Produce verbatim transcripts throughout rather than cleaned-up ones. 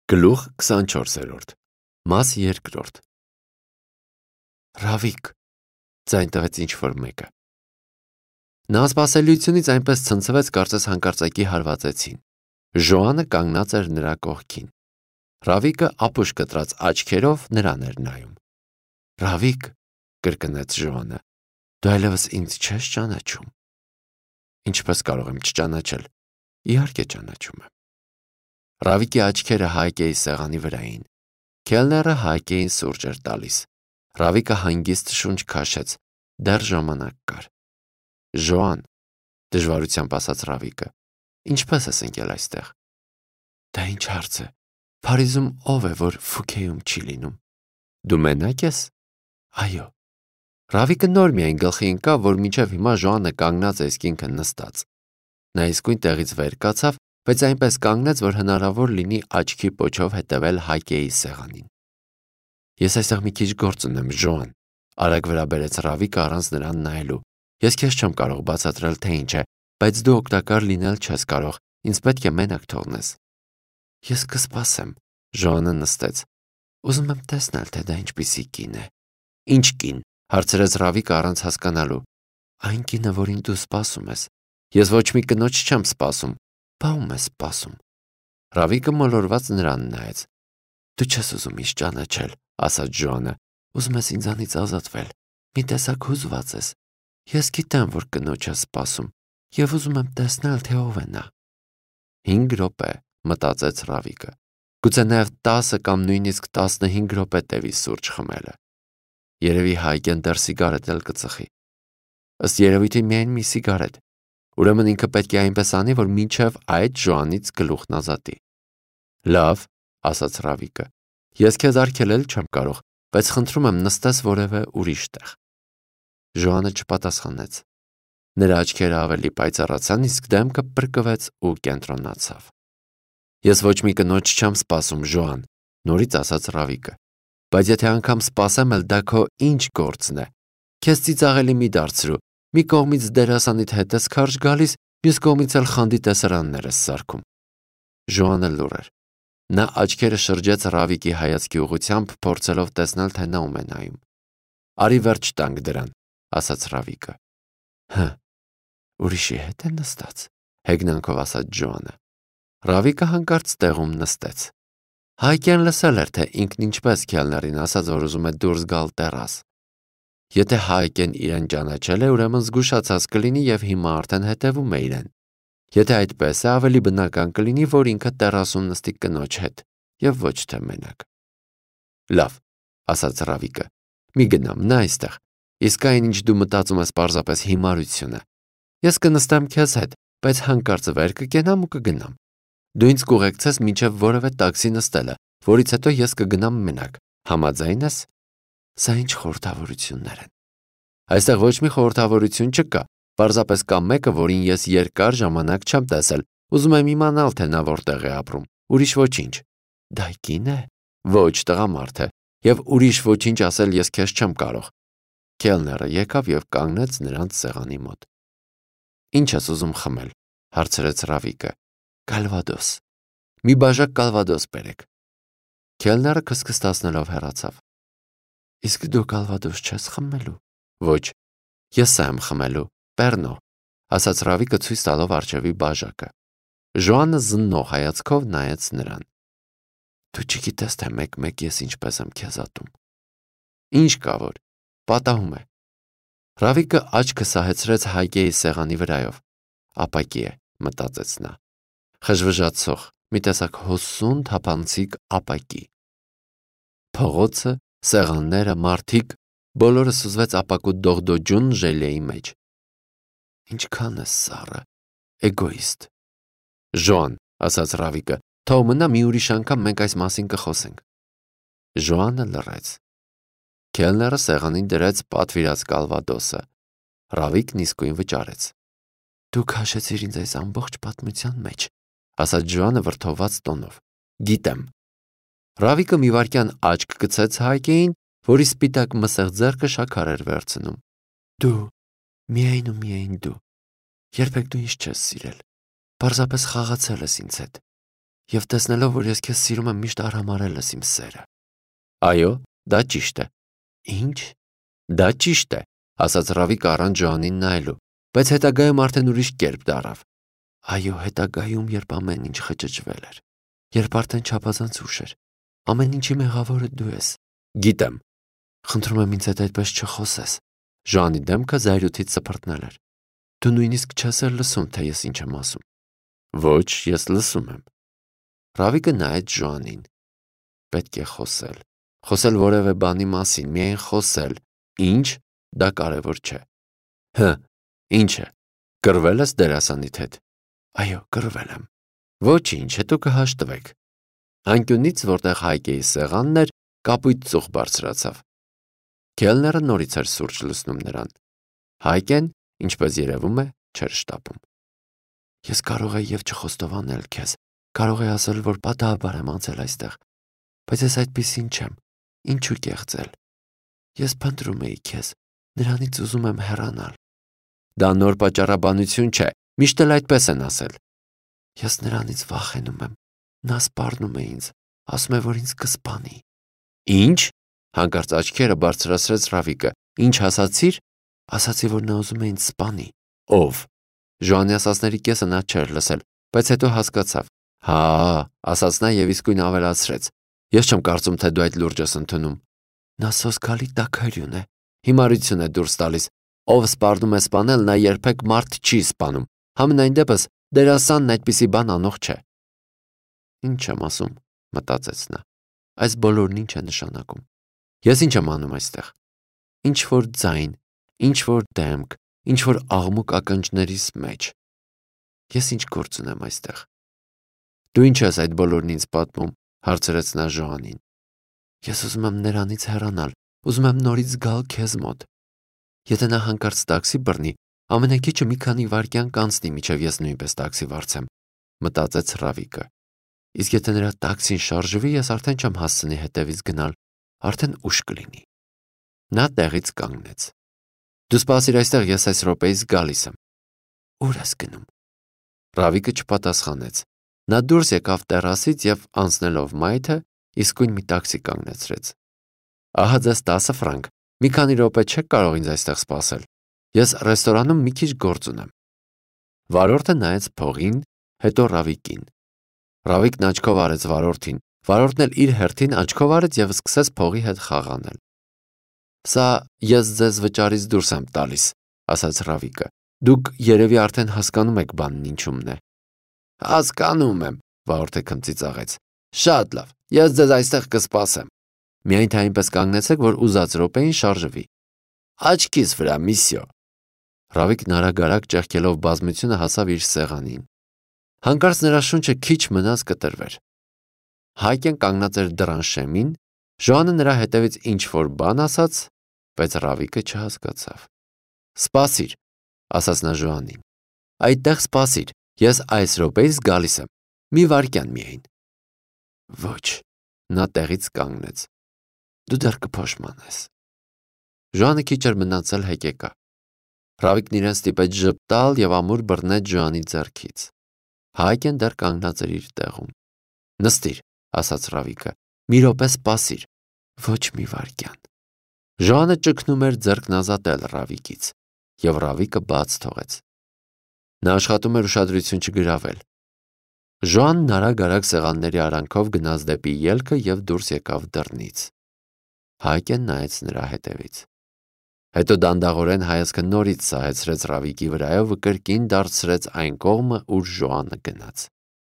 Գլուխ քսանչորսերորդ Մաս երկրորդ Ռավիկ, ձայն տվեց ինչ-որ մեկը։ Նա սպասելիությունից այնպես ցնցվեց, կարծես հանկարծակի հարվածեցին։ Ժոանը կանգնած էր նրա կողքին։ Ռավիկը ապուշ կտրած աչքերով նրան էր նայում։ Ռավիկ, կրկնեց Ժոանը, դու այլևս ինձ չես ճանաչում։ Ինչպես կարող եմ չճանաչել։ Իհարկե ճանաչում եմ։ Ռավիկի աչքերը Հայկեի սեղանի վրա էին։ Քելները Հայկեին սուրճ էր տալիս։ Ռավիկը հանգիստ շունչ քաշեց։ Դեռ ժամանակ կար։ Ժոան, դժվարությամբ ասաց Ռավիկը, ինչպես ես ընկել այստեղ։ Դա ինչ հարց է։ Փարիզում ով է, որ Ֆուքեյում չի լինում։ Դու մենակ ես։ Այո։ Ռավիկը նոր միայն գլխի ընկավ, որ մինչև հիմա Ժոանը կանգնած է իսկինքը նստած։ Նա իսկույն տեղից վեր կացավ, բայց այնպես կանգնեց, որ հնարավոր լինի աչքի պոչով հետևել Հայկեի սեղանին։ Ես այստեղ մի քիչ գործ ունեմ, Ժոան, արագ վրա բերեց Ռավիկը առանց նրան նայելու։ Ես քեզ չեմ կարող բացատրել, թե ինչ է, բայց դու օգտակար լինել չես կարող, ինձ պետք է մենակ թողնես։ Ես կսպասեմ, Ժոանը նստեց։ Ուզում եմ տեսնել, թե դա ինչպիսի կին է։ Ինչ կին, հարցրեց Ռավիկը առանց հասկանալու։ Այն կինը, որին դու սպասում ես։ Ես ոչ մի կնոջ չեմ սպասում։ Բա ում ես սպասում։ Ռավիկը մոլորված նրան նայեց։ Դու չես ուզում ինձ ճանաչել, ասաց Ժոանը։ Ուզում ես ինձանից ազատվել։ Մի տեսակ հուզված ես։ Ես գիտեմ, որ կնոջ ես սպասում, եւ ուզում եմ տեսնել, թե ով է նա։ Հինգ րոպե, մտածեց Ռավիկը։ Գուցե նաև տասը կամ նույնիսկ տասնհինգ րոպե տևի սուրճ խմելը։ Երևի Հայկեն դեռ սիգարետ էլ կծխի։ Ըստ երևույթի միայն մի սիգարետ։ Ուրեմն ինքը պետք է այնպես անի, որ մինչև այդ Ժոանից գլուխն ազատի։ Լավ, ասաց Ռավիկը։ Ես քեզ արգելել չեմ կարող, բայց խնդրում եմ նստես որևէ ուրիշ տեղ։ Ժոանը չպատասխանեց։ Նրա աչքերը ավելի պայծառացան, իսկ դեմքը պրկվեց ու կենտրոնացավ։ Ես ոչ մի կնոջ չեմ սպասում, Ժոան, նորից ասաց Ռավիկը։ Բայց եթե անգամ սպասեմ էլ, դա քո ինչ գործն է։ Քեզ ծիծաղելի մի դարձրու։ Մի կողմից դերասանիդ հետ ես քարշ գալիս, մյուս կողմից էլ խանդի տեսարաններ ես սարքում։ Ժոանը լուռ էր։ Նա աչքերը շրջեց Ռավիկի հայացքի ուղղությամբ, փորձելով տեսնել, թե նա ում է նայում։ Արի վերջ տանք դրան, ասաց Ռավիկը։ Հը, ուրիշի հետ է նստած, հեգնանքով ասաց Ժոանը։ Ռավիկը հանկարծ տեղում նստեց։ Հայկեն լսել էր, թե ինքն ինչպես քելներին ասաց, որ ուզում է դուրս գալ տերաս։ Եթե Հայկեն իրեն ճանաչել է, ուրեմն զգուշացած կլինի եւ հիմա արդեն հետևում է իրեն։ Եթե այդպես է, ավելի բնական կլինի, որ ինքը տերասում նստի կնոջ հետ եւ ոչ թե մենակ։ Լավ, ասաց Ռավիկը։ Մի գնամ, նա այստեղ։ Իսկ այն ինչ դու մտածում ես պարզապես հիմարություն է։ Ես կնստեմ քեզ հետ, բայց հանկարծ վեր կկենամ ու կգնամ։ Դու ինձ կուղեկցես մինչև որևէ տաքսի նստելը, որից հետո ես կգնամ մենակ։ Համաձայն ես։ Սա ինչ խորհրդավորություններ են։ Այստեղ ոչ մի խորհրդավորություն չկա։ Պարզապես կա մեկը, որին ես երկար ժամանակ չեմ տեսել։ Ուզում եմ իմանալ, թե նա որտեղ է ապրում։ Ուրիշ ոչինչ։ Դա կին է։ Ոչ, տղամարդ է։ Եվ ուրիշ ոչինչ ասել ես քեզ չեմ կարող։ Քելները եկավ եւ կանգնեց նրանց սեղանի մոտ։ Ինչ ես ուզում խմել, հարցրեց Ռավիկը։ Կալվադոս։ Մի բաժակ կալվադոս բերեք։ Քելները քսքստացնելով հեռացավ։ Իսկ դու կալվադոս չես խմելու։ Ոչ, ես սա եմ խմելու, Պեռնո, ասաց Ռավիկը ցույց տալով արջևի բաժակը։ Ժոանը զննող հայացքով նայեց նրան։ Դու չգիտես, թե մեկ-մեկ ես ինչպես եմ քեզ ատում։ Ինչ կա որ, պատահում է։ Ռավիկը աչքը սահեցրեց Հայկեի սեղանի վրայով։ Ապակի է, մտածեց նա։ Խժվժացող, մի տեսակ հոսուն թափանցիկ ապակի։ Փողոցը, սեղանները, մարդիկ, բոլորը սուզվեց ապակու դողդոջուն ժելեի մեջ։ Ինչքան է սառը, էգոիստ։ Ժոան, ասաց Ռավիկը, թող մնա մի ուրիշ անգամ մենք այս մասին կխոսենք։ Ժոանը լռեց։ Քելները սեղանին դրեց պատվիրած կալվադոսը։ Ռավիկն իսկույն վճարեց։ Դու քաշեցիր ինձ այս ամբողջ պատմության մեջ, ասաց Ժոանը վրդովված տոնով։ Գիտեմ։ Ռավիկը մի վայրկյան աչք գցեց Հայկեին, որի սպիտակ մսեղ ձեռքը շաքար էր վերցնում։ Դու, միայն ու միայն դու։ Երբեք դու ինձ չես սիրել։ Պարզապես խաղացել ես ինձ հետ։ Եվ տեսնելով, որ ես քեզ սիրում եմ, միշտ արհամարհել ես իմ սերը։ Այո, դա ճիշտ է։ Ինչ։ Դա ճիշտ է, ասաց Ռավիկը առանց Ջոանին նայելու, բայց հետագայում արդեն ուրիշ կերպ դառավ։ Այո, հետագայում, երբ ամեն ինչ խճճվել էր, երբ արդեն չափազանց ուշ էր, ամեն ինչի մեղավորը դու ես։ Գիտեմ։ Խնդրում եմ ինձ հետ այդպես չխոսես։ Ջոանի դեմքը զայրույթից սփռտնել էր։ Դու նույնիսկ չես էլ լսում, թե ես ինչ եմ ասում։ Ոչ, ես լսում եմ։ Ռավիկը նայեց Ջոանին։ Պետք է խոսել։ Խոսել որևէ բանի մասին, միայն խոսել։ Ինչ, դա կարևոր չէ։ Հը, ինչ է։ Կռվել ես դերասանիդ հետ։ Այո, կռվել եմ։ Ոչինչ, հետո կհաշտվեք։ Անկյունից, որտեղ Հայկեի սեղանն էր, կապույտ ծուխ բարձրացավ։ Քելները նորից էր սուրճ լցնում նրան։ Հայկեն, ինչպես երևում է, չէր շտապում։ Ես կարող եի եւ չխոստովանել քեզ, կարող եի ասել, որ պատահաբար եմ անցել այստեղ, բայց ես այդպիսին չեմ, ինչու կեղծել։ Ես փնտրում էի քեզ, նրանից ուզում եմ հեռանալ։ Դա նոր պատճառաբանություն չէ, միշտ էլ այդպես են ասել։ Ես նրանից վախենում եմ, նա սպառնում է ինձ, ասում է, որ ինձ կսպանի։ Ինչ։ Հանկարծ աչքերը բարձրացրեց Ռավիկը։ Ինչ ասացիր։ Ասացի, որ նա ուզում է ինձ սպանի։ Ով։ Ժոանի ասածների կեսը նա չէր լսել, բայց հետո հասկացավ։ Հա, ասաց նա եւ իսկույն ավելացրեց։ Ես չեմ կարծում, թե դու այդ լուրջ ես ընդունում։ Նա սոսկալի տաքարյուն է։ Հիմարություն է դուրս տալիս։ Ով սպառնում է սպանել, նա երբեք մարդ չի սպանում։ Համենայն դեպս դերասանն այդպիսի բան անող չէ։ Ինչ եմ ասում, մտածեց նա։ Այս բոլորն ինչ է նշանակում։ Ես ինչ եմ անում այստեղ։ Ինչ որ ձայն, ինչ որ դեմք, ինչ որ աղմուկ ակնճներիս մեջ։ Ես ինչ գործ ունեմ այստեղ։ Դու ինչ ես այդ բոլորն ինձ պատմում, հարցրեց նա Ժոանին։ Ես ուզում եմ նրանից հեռանալ, ուզում եմ նորից գալ քեզ մոտ։ Եթե նա հանկարծ տաքսի բռնի, ամենաքիչը մի քանի վայրկյան կանցնի, մինչև ես նույնպես տաքսի վարձեմ, մտածեց Ռավիկը։ Իսկ եթե նրա տաքսին շարժվի, ես արդեն չեմ հասցնի հետևից գնալ, արդեն ուշ կլինի։ Նա տեղից կանգնեց։ Դու սպասիր այստեղ, ես այս րոպեից գալիս եմ։ Ուր ես գնում։ Ռավիկը չպատասխանեց։ Նա դուրս եկավ տերասից եւ անցնելով մայթը, իսկույն մի տաքսի կանգնեցրեց։ Ահա ձեզ տասը ֆրանկ։ Մի քանի րոպե չեք կարող ինձ այստեղ սպասել։ Ես ռեստորանում մի քիչ գործ ունեմ։ Վարորդը նայեց փողին, հետո Ռավիկին։ Ռավիկն աչքով արեց վարորդին, վարորդն էլ իր հերթին աչքով արեց եւ սկսեց փողի հետ խաղանել։ Սա ես ձեզ վճարից դուրս եմ տալիս, ասաց Ռավիկը։ Դուք երևի արդեն հասկանում եք բանն ինչումն է։ Հասկանում եմ, վարորդը քմծիծաղեց։ Շատ լավ, ես ձեզ այստեղ կսպասեմ։ Միայն թե այնպես կանգնեցեք, որ ուզած րոպեին շարժվի։ Աչքիս վրա, միսյո։ Ռավիկն արագ-արագ ճեղքելով բազմությունը հասավ իր սեղանին։ Հանկարծ նրա շունչը քիչ մնաց կտրվեր։ Հայկեն կանգնած էր դռան շեմին, Ժոանը նրա հետևից ինչ-որ բան ասաց, բայց Ռավիկը չհասկացավ։ Սպասիր, ասաց նա Ժոանին։ Այդտեղ սպասիր, ես այս րոպեից գալիս եմ։ Մի վայրկյան միայն։ Ոչ, նա տեղից կանգնեց։ Դու դեռ կփոշմանես։ Ժոանը քիչ էր մնացել հեկեկա։ Ռավիկն իրեն ստիպեց ժպտալ եւ ամուր բռնեց Ժոանի ձեռքից։ Հայկեն դեռ կանգնած էր իր տեղում։ Նստիր, ասաց Ռավիկը։ Մի րոպե սպասիր։ Ոչ մի վայրկյան։ Ժոանը ճգնում էր ձեռքն ազատել Ռավիկից, եւ Ռավիկը բաց թողեց։ Նա աշխատում էր ուշադրություն չգրավել։ Ժոանն արագ-արագ սեղանների արանքով գնաց դեպի ելքը եւ դուրս եկավ դռնից։ Հայկեն նայեց նրա հետևից։ Հետո դանդաղորեն հայացքը նորից սահեցրեց Ռավիկի վրայով ու կրկին դարձրեց այն կողմը, ուր Ժոանը գնաց։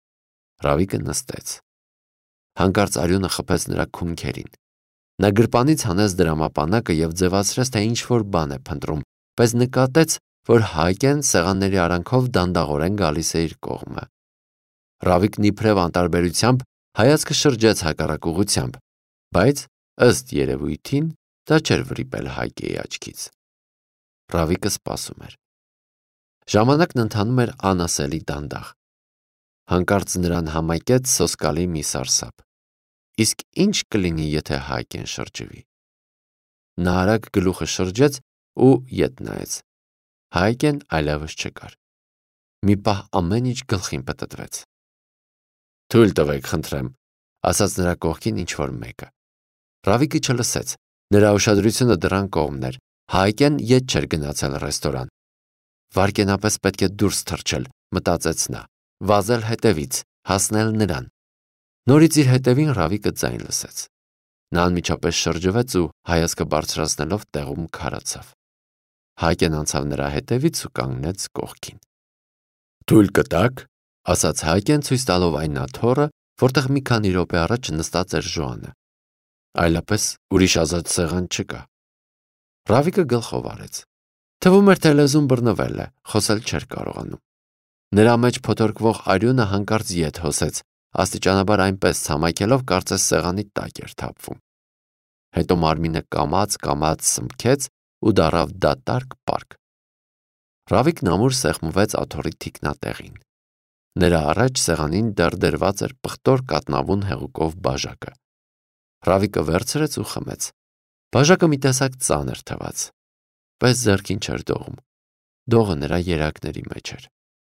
Ռավիկը նստեց։ Հանկարծ արյունը խփեց նրա քունքերին։ Նա գրպանից հանեց դրամապանակը եւ ձևացրեց, թե ինչ-որ բան է փնտրում, բայց նկատեց, որ Հայկեն սեղանների արանքով դանդաղորեն գալիս է իր կողմը։ Ռավիկն իբրև անտարբերությամբ հայացքը շրջեց հակառակ ուղղությամբ, բայց ըստ երևույթին դա չէր վրիպել Հայկեի աչքից։ Ռավիկը սպասում էր։ Ժամանակն ընթանում էր անասելի դանդաղ։ Հանկարծ նրան համայկեց սոսկալի մի սարսափ։ Իսկ ինչ կլինի, եթե Հայկեն շրջվի։ Նա արագ գլուխը շրջեց ու ետ նայեց։ Հայկեն այլևս չկար։ Մի պահ ամեն ինչ գլխին պտտվեց։ Թույլ տվեք, խնդրեմ, ասաց նրա կողքին ինչ-որ մեկը։ Ռավիկը չլսեց, նրա ուշադրությունը դրան կողմն էր, Հայկեն ետ չէր գնացել ռեստորան։ Վարկենապես պետք է դուրս թռչել, մտածեց նա, վազել հետևից, հասնել նրան։ Նորից իր հետևին Ռավիկը ձայն լսեց։ Նա անմիջապես շրջվեց ու հայացքը բարձրացնելով տեղում քարացավ։ Հայկեն անցավ նրա հետևից ու կանգնեց կողքին։ Թույլ կտաք, ասաց Հայկեն ցույց տալով այն աթոռը, որտեղ մի քանի րոպե առաջ նստած էր Ժոանը։ Այլապես ուրիշ ազատ սեղան չկա։ Ռավիկը գլխով արեց։ Թվում էր, թե լեզուն բռնվել է, խոսել չէր կարողանում։ Նրա մեջ փոթորկվող արյունը հանկարծ ետ հոսեց, աստիճանաբար այնպես ցամաքելով, կարծես սեղանի տակ էր թափվում։ Հետո մարմինը կամաց-կամաց սմքեց ու դառավ դատարկ պարկ։ Ռավիկն ամուր սեղմվեց աթոռի թիկնատեղին։ Նրա առաջ սեղանին դեռ դրված էր պղտոր կատնավուն հեղուկով բաժակը։ Ռավիկը վերցրեց ու խմեց։ Բաժակը մի տեսակ ծանր թվաց, բայց ձեռքին չէր դողում։ Դողը նրա երակների մեջ էր։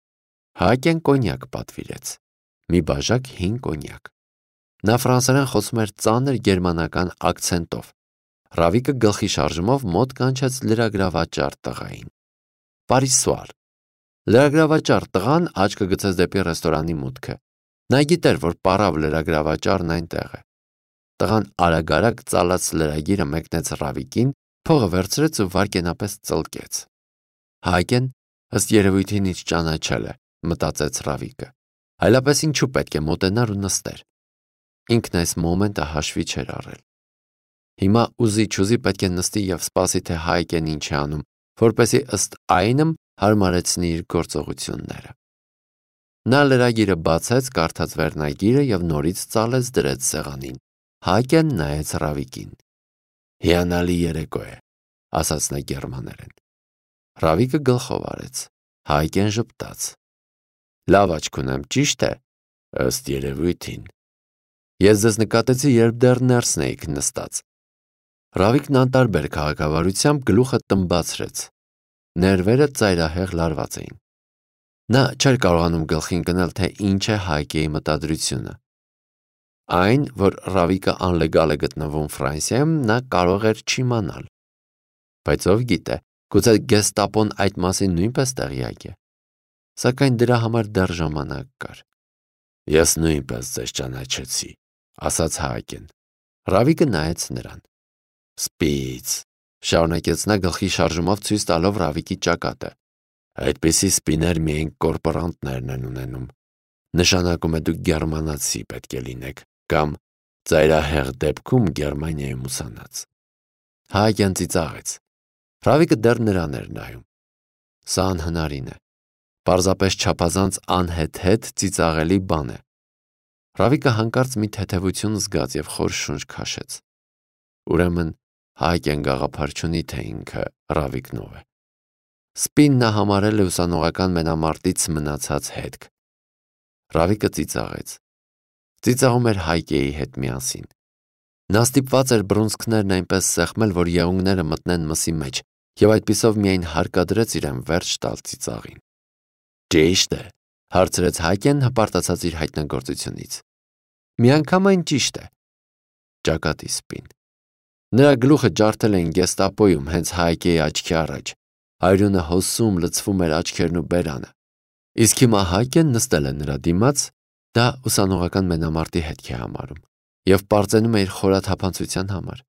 Հայկեն կոնյակ պատվիրեց։ Մի բաժակ հին կոնյակ։ Նա ֆրանսերեն խոսում էր ծանր գերմանական ակցենտով։ Ռավիկը գլխի շարժումով մոտ կանչեց լրագրավաճառ տղային։ Պարիսուար։ Լրագրավաճառ տղան աչքը գցեց դեպի ռեստորանի մուտքը։ Նա գիտեր, որ պարավ լրագրավաճառն այնտեղ է։ Տղան արագ-արագ ծալած լրագիրը մեկնեց Ռավիկին, փողը վերցրեց ու վարկենապես ծլկեց։ Հայկեն ըստ երևույթին ինձ ճանաչել է, մտածեց Ռավիկը։ Այլապես ինչու պետք է մոտենար ու նստեր։ Ինքն այս մոմենտը հաշվի չէր առել։ Հիմա ուզի-չուզի պետք է նստի և սպասի, թե Հայկեն ինչ է անում, որպեսզի ըստ այնմ հարմարեցնի իր գործողությունները։ Նա լրագիրը բացեց, կարդաց վերնագիրը և նորից ծալեց դրեց սեղանին։ Հայկեն նայեց Ռավիկին։ Հիանալի երեկո է, ասաց նա գերմաներեն։ Ռավիկը գլխով արեց։ Հայկեն ժպտաց։ Լավ աչք ունեմ, ճիշտ է, ըստ երևույթին։ Ես ձեզ նկատեցի, երբ դեռ ներսն էիք նստած։ Ռավիկն անտարբեր քաղաքավարությամբ գլուխը տմբացրեց։ Ներվերը ծայրահեղ լարված էին։ Նա չէր կարողանում գլխի ընկնել, թե ինչ է Հայկեի մտադրությունը։ Այն, որ Ռավիկը անլեգալ է գտնվում Ֆրանսիայում, նա կարող էր չիմանալ։ Բայց ով գիտե, գուցե գեստապոն այդ մասին նույնպես տեղյակ է։ Սակայն դրա համար դեռ ժամանակ կար։ Ես նույնպես ձեզ ճանաչեցի, ասաց Հայկեն։ Ռավիկը նայեց նրան։ Սպից, շարունակեց նա գլխի շարժումով ցույց տալով Ռավիկի ճակատը։ Այդպիսի սպիներ միայն կորպորանտներն են ունենում։ Նշանակում է դուք գերմանացի պետք է լինեք, կամ ծայրահեղ դեպքում Գերմանիայում ուսանած։ Հայկեն ծիծաղեց։ Ռավիկը դեռ նրան էր նայում։ Սա անհնարին է։ Պարզապես չափազանց անհեթեթ ծիծաղելի բան է։ Ռավիկը հանկարծ մի թեթևություն զգաց և խոր շունչ քաշեց։ Ուրեմն Հայկեն գաղափար չունի, թե ինքը Ռավիկնով է։ Սպին նա համարել է ուսանողական մենամարտից մնացած հետք։ Ռավիկը ծիծաղեց։ Ծիծաղում էր Հայկեի հետ միասին։ Նա ստիպված էր բռունցքներն այնպես սեղմել, որ եղունգները մտնեն մսի մեջ, և այդպիսով միայն հարկադրեց իրեն վերջ տալ ծիծաղին։ Ճիշտ է, հարցրեց Հայկեն, հպարտացած իր հայտնագործությունից։ Միանգամայն ճիշտ է։ Ճակատի սպին։ Նրա գլուխը ջարդել էին գեստապոյում հենց Հայկեի աչքի առաջ։ Արյունը հոսում լցվում էր աչքերն ու բերանը։ Իսկ հիմա Հայկեն նստել է նրա դիմաց, դա ուսանողական մենամարտի հետք է համարում, և պարծենում է իր խորաթափանցության համար։